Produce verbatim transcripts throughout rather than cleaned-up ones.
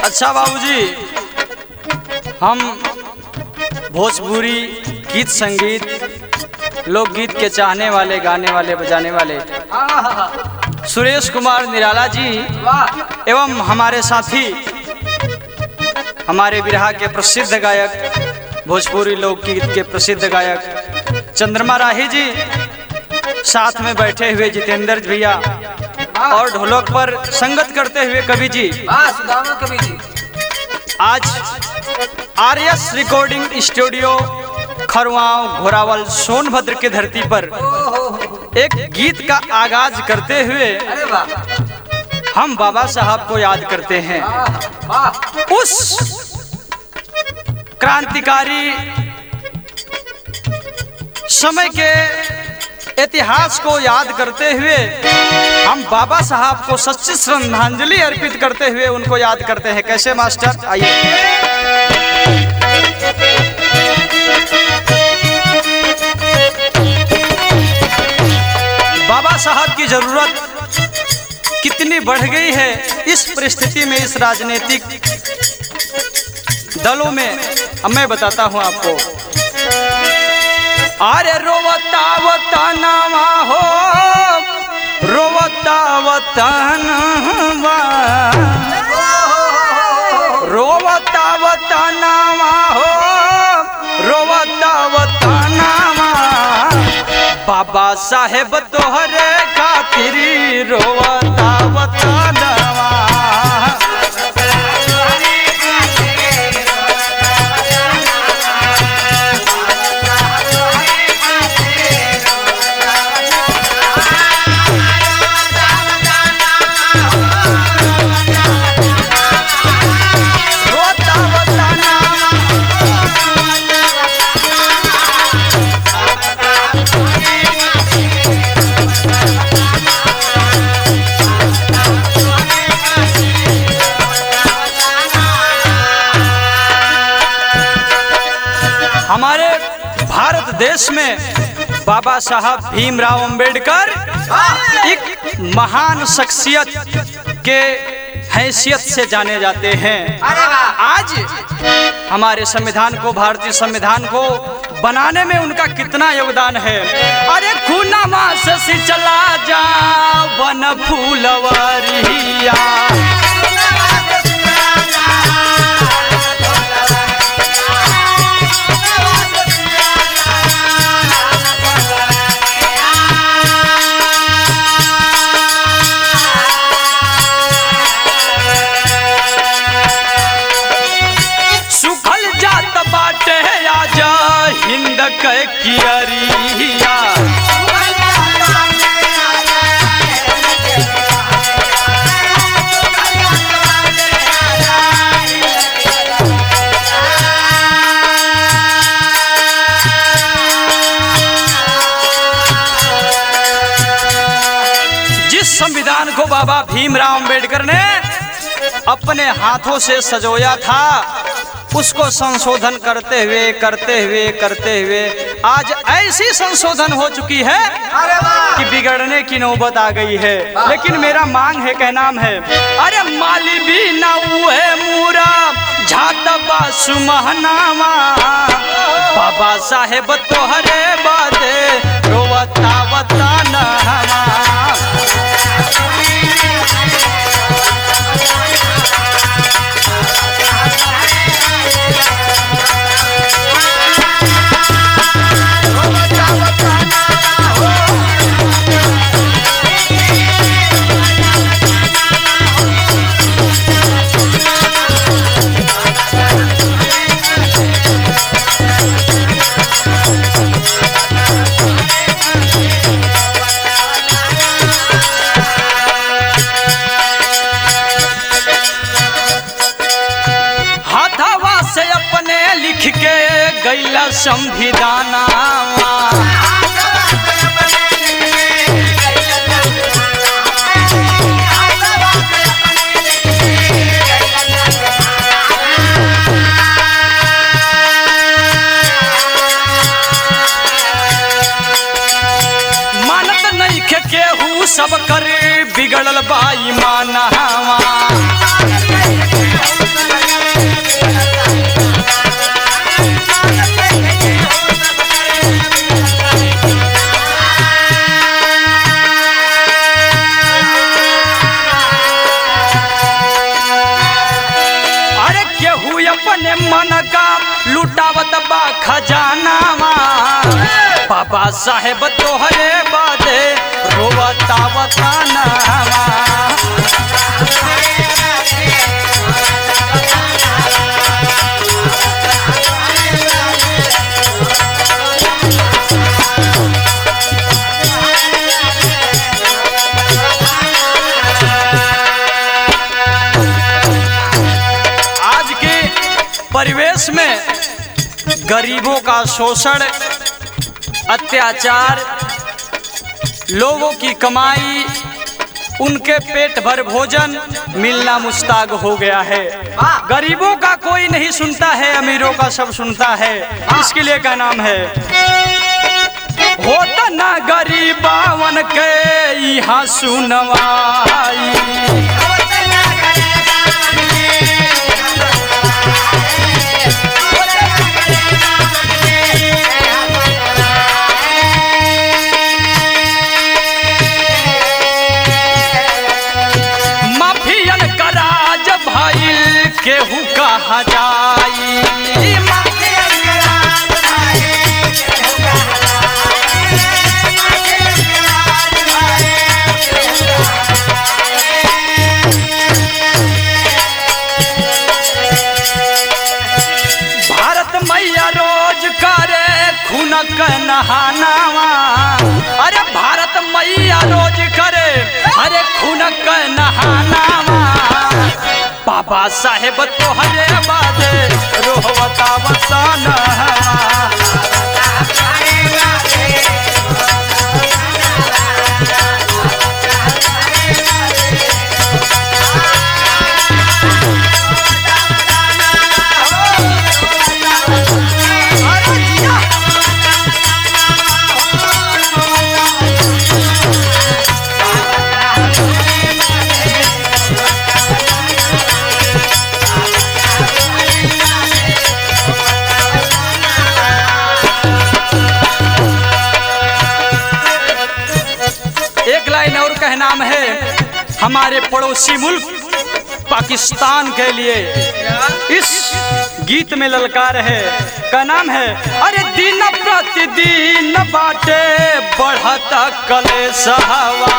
अच्छा बाबूजी, हम भोजपुरी गीत संगीत लोकगीत के चाहने वाले, गाने वाले, बजाने वाले सुरेश कुमार निराला जी एवं हमारे साथी हमारे बिरहा के प्रसिद्ध गायक, भोजपुरी लोकगीत के प्रसिद्ध गायक चंद्रमा राही जी, साथ में बैठे हुए जितेंद्र भैया और ढोलक पर संगत करते हुए कवि जी। कवि जी आज R S recording studio Kharwanv Ghorawal Sonbhadra के धरती पर एक गीत का आगाज करते हुए अरे वाह हम बाबा साहब को याद करते हैं। उस क्रांतिकारी समय के इतिहास को याद करते हुए हम बाबा साहब को सच्ची श्रद्धांजलि अर्पित करते हुए उनको याद करते हैं। कैसे मास्टर, आइए। बाबा साहब की जरूरत कितनी बढ़ गई है इस परिस्थिति में, इस राजनीतिक दलों में, अब मैं बताता हूं आपको। अरे रोवता वतनवा हो, रोवता वतनवा, रोवता वतनवा हो, रोवता वतनवा, बाबा साहेब तोहरे खातिर रोवता वतनवा। हमारे भारत देश में बाबा साहब भीमराव अंबेडकर एक महान शख्सियत के हैसियत से जाने जाते हैं। आज हमारे संविधान को, भारतीय संविधान को बनाने में उनका कितना योगदान है। अरे खूनमा से चला जा वन फूलवरिया, हिंद के कियरिया, जिस संविधान को बाबा भीमराव अंबेडकर ने अपने हाथों से सजोया था, उसको संशोधन करते हुए करते हुए करते हुए आज ऐसी संशोधन हो चुकी है कि बिगड़ने की नौबत आ गई है। लेकिन मेरा मांग है, क्या नाम है, अरे माली भी ना हुए मूरा झातबा सुमहनावा, बाबा साहेब तोहरे बादे रोवता वतनवा। गैला संविधाना मानत नहीं के केहू सब करे बिगड़ल बाई मानवा। बा खजानावा बाबा साहेब तोहरे बादे रोवता वतनवा। परिवेश में गरीबों का शोषण, अत्याचार, लोगों की कमाई, उनके पेट भर भोजन मिलना मुश्ताक हो गया है। गरीबों का कोई नहीं सुनता है, अमीरों का सब सुनता है। इसके लिए क्या नाम है, होता ना गरीबावन के यहाँ सुनवाई। केहू कहा जाई भारत मैया रोज करे खुनक नहानावा। अरे भारत मैया रोज करे अरे खुनक नहानावा बाबा साहेब तोहरे बादे रोवता वतनवा। नाम है हमारे पड़ोसी मुल्क पाकिस्तान के लिए इस गीत में ललकार है। का नाम है अरे दिन प्रतिदिन बाटे बढ़ता कलेश हवा।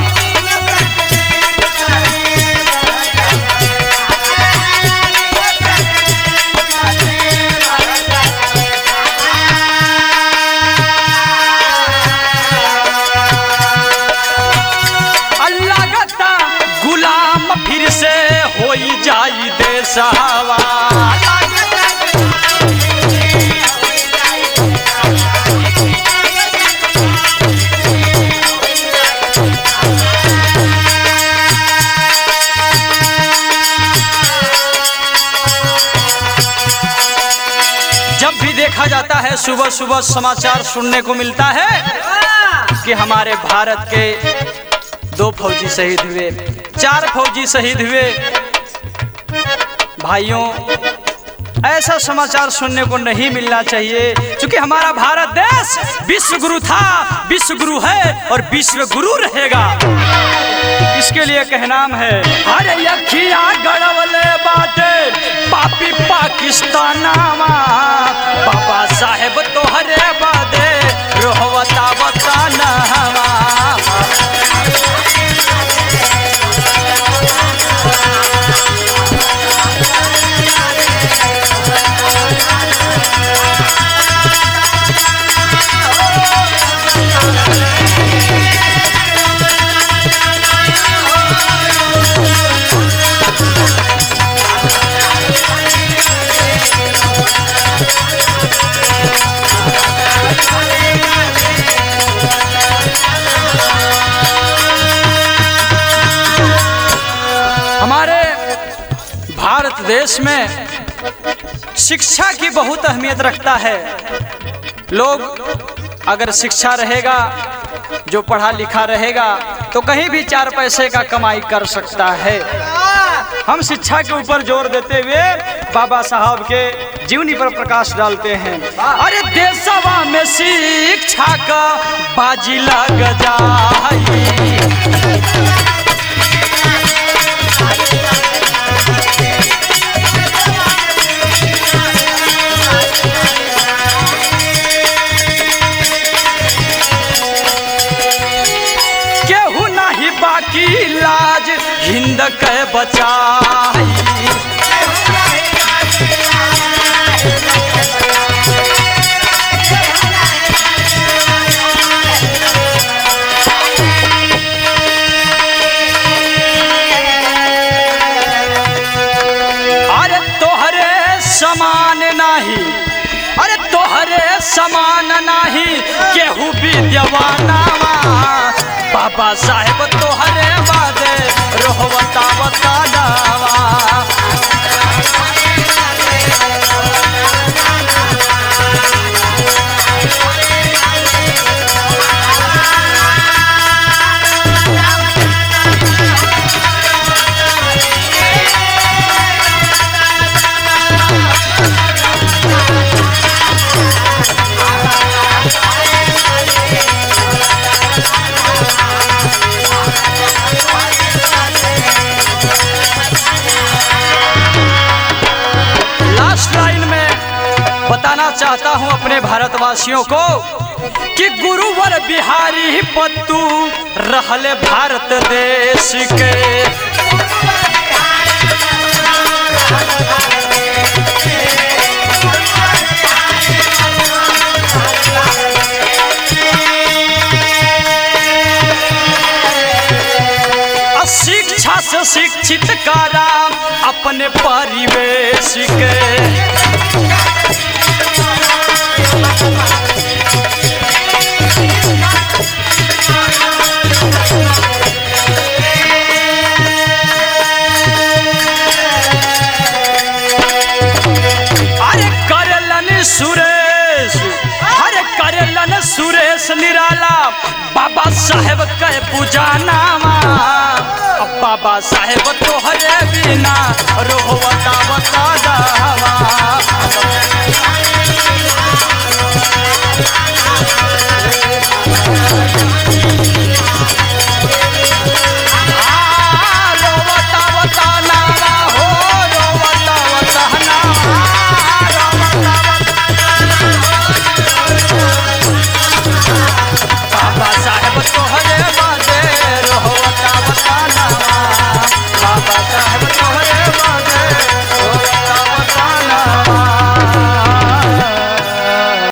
फिर से होई जाई देशवा। जब भी देखा जाता है सुबह सुबह समाचार सुनने को मिलता है कि हमारे भारत के दो फौजी शहीद हुए, चार फौजी शहीद हुए। भाइयों, ऐसा समाचार सुनने को नहीं मिलना चाहिए, क्योंकि हमारा भारत देश विश्व गुरु था, विश्व गुरु है और विश्व गुरु रहेगा। इसके लिए कहनाम है अरे अखिया गड़वले बाटे पापी पाकिस्तानावा बाबा साहेब तोहरे बादे रोवता वतनवा। हमारे भारत देश में शिक्षा की बहुत अहमियत रखता है। लोग अगर शिक्षा रहेगा, जो पढ़ा लिखा रहेगा तो कहीं भी चार पैसे का कमाई कर सकता है। हम शिक्षा के ऊपर जोर देते हुए बाबा साहब के जीवनी पर प्रकाश डालते हैं। अरे देशवा में शिक्षा का बाजी लग जाए। बाकी लाज हिंद के बचाई। अरे तोहरे समान नाही, अरे तोहरे समान नाही केहू विद्यवानावा। बाबा साहेब तोहरे बादे रोहवता बता दावा। बताना चाहता हूं अपने भारतवासियों को कि गुरुवर बिहारी पत्तू रहले भारत देश के। शिक्षा से शिक्षित करा अपने परिवेश के। अरे करलन सुरेश, अरे करलन सुरेश निराला बाबा साहेब के पूजानावा। बाबा साहेब तोहरे बिना